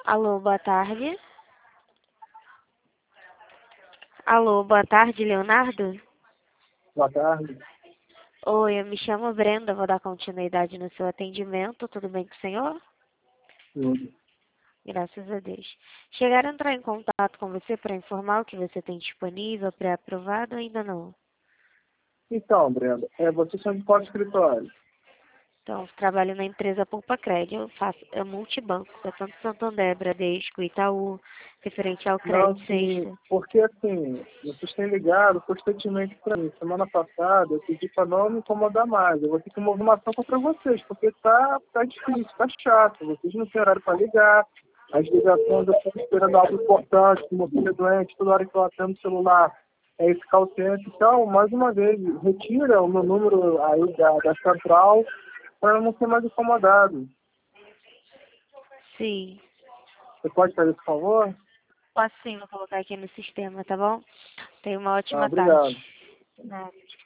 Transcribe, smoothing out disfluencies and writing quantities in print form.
Alô, boa tarde. Alô, boa tarde, Leonardo. Boa tarde. Oi, eu me chamo Brenda, vou dar continuidade no seu atendimento. Tudo bem com o senhor? Tudo. Graças a Deus. Chegaram a entrar em contato com você para informar o que você tem disponível, pré-aprovado ou ainda não? Então, Brenda, você chama de qual escritório? Então, eu trabalho na empresa Poupa Crédito, eu faço multibanco, é tanto Santander, Bradesco, Itaú, referente ao Não, crédito sim, sexta. porque assim, vocês têm ligado constantemente para mim. Semana passada eu pedi para não me incomodar mais. Eu vou ter que mover uma ação contra vocês, porque tá difícil, tá chato. Vocês não têm horário para ligar. As ligações eu fico esperando algo importante, como filho é doente, toda hora que eu atendo o celular é esse call center. Então, mais uma vez, retira o meu número aí da central para eu não ser mais incomodado. Sim. Você pode fazer esse favor? Posso sim, vou colocar aqui no sistema, tá bom? Tenha uma Ah, ótima tarde. obrigado. Nada.